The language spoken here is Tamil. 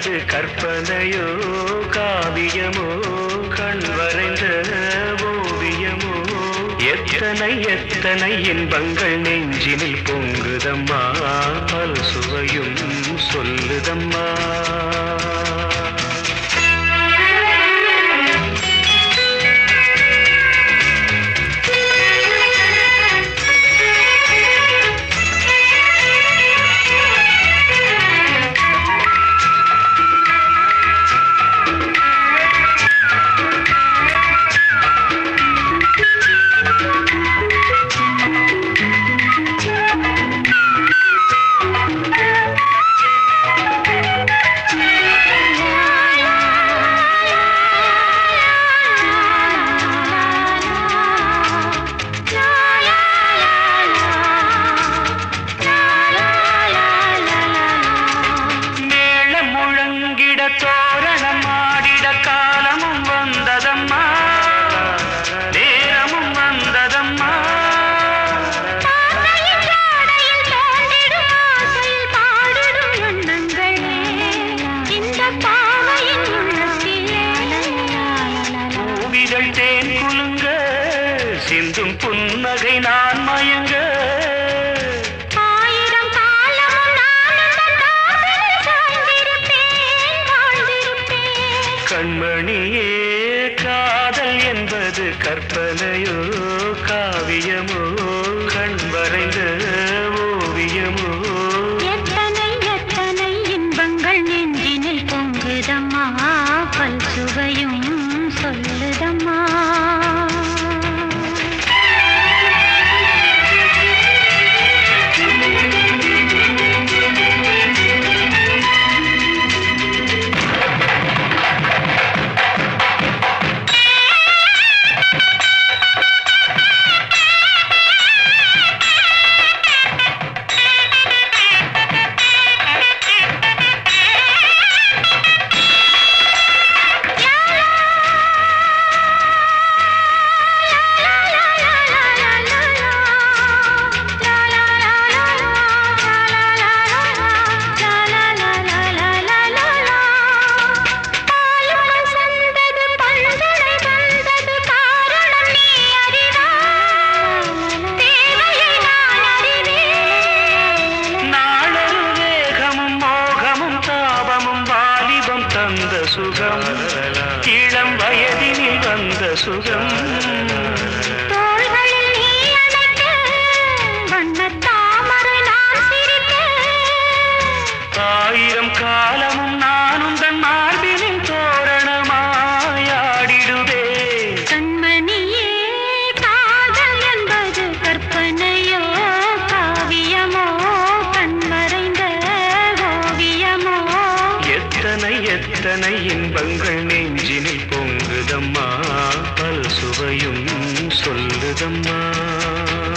என்பது கற்பனையோ காவியமோ கண் வரைந்த ஓவியமோ எத்தனை எத்தனை இன்பங்கள் நெஞ்சினில் பொங்குதம்மா பல் சுவையும் சொல்லுதம்மா தோரணம் ஆடிட காலமும் வந்ததம்மா நேரமும் வந்ததம்மா பூவிதழ் தேன் குலுங்க சிந்தும் புன்னகை நான் மயங்க கண்மணியே காதல் என்பது கற்பனையோ காவியமோ கண் வரைந்த ஓவியமோ எத்தனை எத்தனை இன்பங்கள் நெஞ்சினில் பொங்குதம்மா பல் சுவையும் சொல்லுதம்மா தந்த சுகம் இளம் வயதினில் வந்த சுகம் தோள்களில் நீ அணைக்க வண்ணத் தாமரை நான் சிரிக்க ஆயிரம் காலமும் நானும் தன் மார்பினின் தோரணமாயாடிடுவே கண்மணியே காதல் என்பது கற்பனையோ காவியமோ கண்மறைந்த ஓவியமோ எத்தனை எத்தனை இன்பங்கள் நெஞ்சினில் பொங்குதம்மா பல் சுவையும் சொல்லுதம்மா